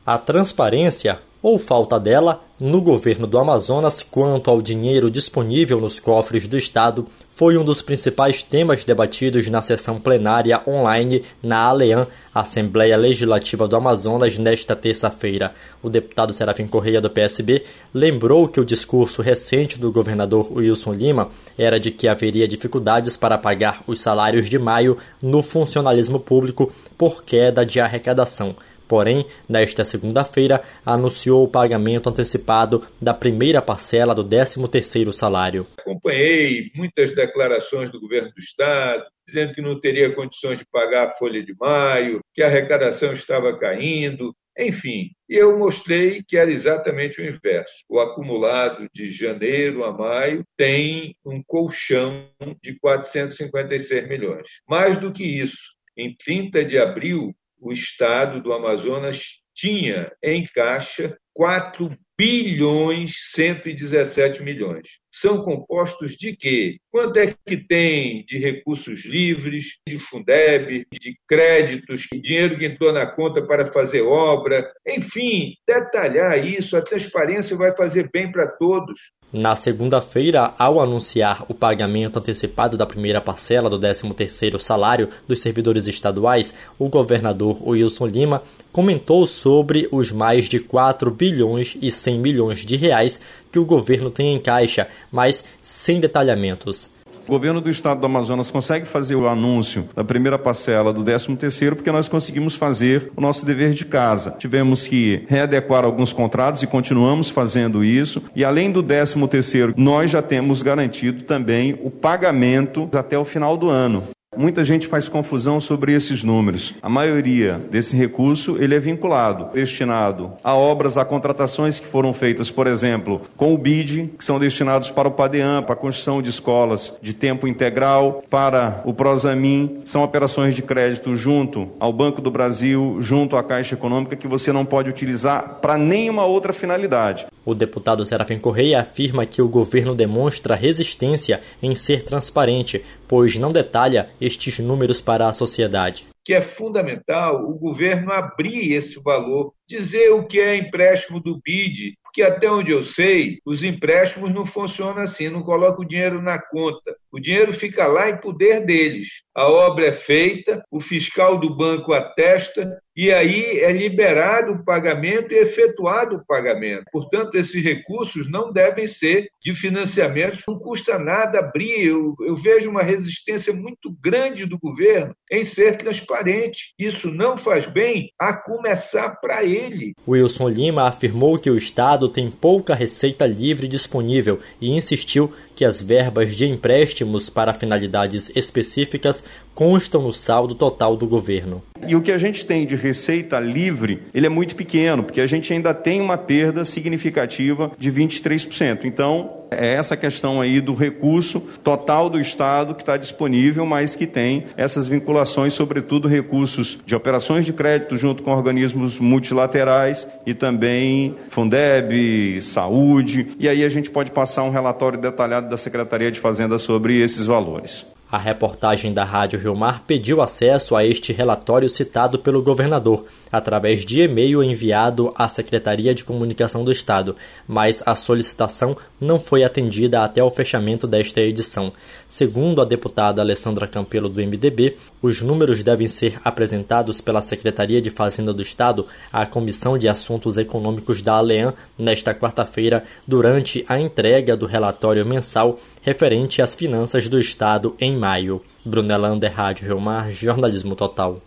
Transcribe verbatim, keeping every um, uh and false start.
A transparência, ou falta dela, no governo do Amazonas quanto ao dinheiro disponível nos cofres do Estado foi um dos principais temas debatidos na sessão plenária online na ALEAM, Assembleia Legislativa do Amazonas, nesta terça-feira. O deputado Serafim Correia, do P S B, lembrou que o discurso recente do governador Wilson Lima era de que haveria dificuldades para pagar os salários de maio no funcionalismo público por queda de arrecadação. Porém, nesta segunda-feira, anunciou o pagamento antecipado da primeira parcela do décimo terceiro salário. Acompanhei muitas declarações do governo do Estado, dizendo que não teria condições de pagar a folha de maio, que a arrecadação estava caindo, enfim. E eu mostrei que era exatamente o inverso. O acumulado de janeiro a maio tem um colchão de quatrocentos e cinquenta e seis milhões. Mais do que isso, em trinta de abril, o Estado do Amazonas tinha em caixa quatro bilhões cento e dezessete milhões. São compostos de quê? Quanto é que tem de recursos livres, de Fundeb, de créditos, dinheiro que entrou na conta para fazer obra? Enfim, detalhar isso, a transparência vai fazer bem para todos. Na segunda-feira, ao anunciar o pagamento antecipado da primeira parcela do décimo terceiro salário dos servidores estaduais, o governador Wilson Lima comentou sobre os mais de quatro bilhões e cem milhões de reais que o governo tem em caixa, mas sem detalhamentos. O governo do estado do Amazonas consegue fazer o anúncio da primeira parcela do décimo terceiro porque nós conseguimos fazer o nosso dever de casa. Tivemos que readequar alguns contratos e continuamos fazendo isso. E além do décimo terceiro, nós já temos garantido também o pagamento até o final do ano. Muita gente faz confusão sobre esses números. A maioria desse recurso ele é vinculado, destinado a obras, a contratações que foram feitas, por exemplo, com o B I D, que são destinados para o PADEAM, para a construção de escolas de tempo integral, para o Prosamin, são operações de crédito junto ao Banco do Brasil, junto à Caixa Econômica, que você não pode utilizar para nenhuma outra finalidade. O deputado Serafim Correia afirma que o governo demonstra resistência em ser transparente, pois não detalha estes números para a sociedade. Que é fundamental o governo abrir esse valor, dizer o que é empréstimo do B I D, porque até onde eu sei, os empréstimos não funcionam assim, não colocam o dinheiro na conta. O dinheiro fica lá em poder deles. A obra é feita, o fiscal do banco atesta, e aí é liberado o pagamento e efetuado o pagamento. Portanto, esses recursos não devem ser de financiamentos, não custa nada abrir. Eu, eu vejo uma resistência muito grande do governo em ser transparente. Isso não faz bem, a começar para ele. Wilson Lima afirmou que o Estado tem pouca receita livre disponível e insistiu que as verbas de empréstimos para finalidades específicas constam no saldo total do governo. E o que a gente tem de receita livre, ele é muito pequeno, porque a gente ainda tem uma perda significativa de vinte e três por cento. Então, é essa questão aí do recurso total do Estado que está disponível, mas que tem essas vinculações, sobretudo recursos de operações de crédito junto com organismos multilaterais e também Fundeb, saúde. E aí a gente pode passar um relatório detalhado da Secretaria de Fazenda sobre esses valores. A reportagem da Rádio Rio Mar pediu acesso a este relatório citado pelo governador, através de e-mail enviado à Secretaria de Comunicação do Estado, mas a solicitação não foi atendida até o fechamento desta edição. Segundo a deputada Alessandra Campelo, do M D B, os números devem ser apresentados pela Secretaria de Fazenda do Estado à Comissão de Assuntos Econômicos da ALEAM nesta quarta-feira, durante a entrega do relatório mensal referente às finanças do Estado em maio. Brunelander, Rádio Rio Mar, Jornalismo Total.